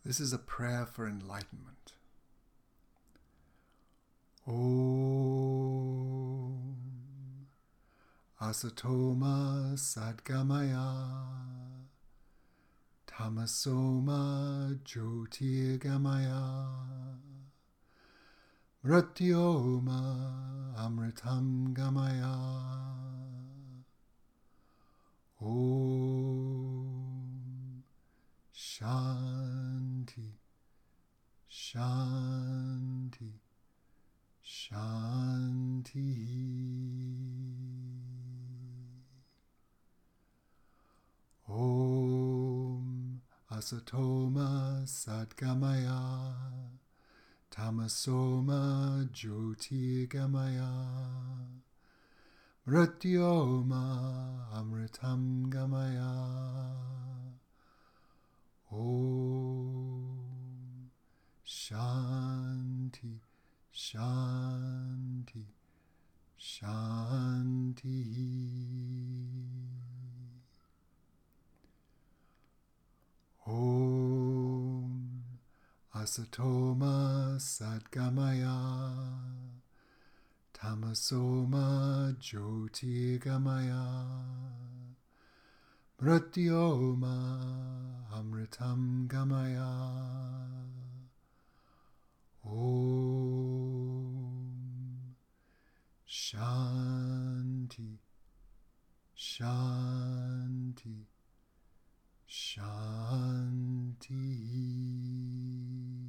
This is a prayer for enlightenment. Om Asatoma Sadgamaya Tamasoma Jyotirgamaya Mrityoma Amritam Gamaya. Om Shanti Shanti Shanti. Om Asatoma Sadgamaya Tamasoma Jyotirgamaya Mrityoma Amritam Gamaya. Om Shanti Shanti Shanti. Om Asatoma Sadgamaya Tamasoma Jyotirgamaya Mrityoma Amritam Gamaya. Om Shanti Shanti Shanti.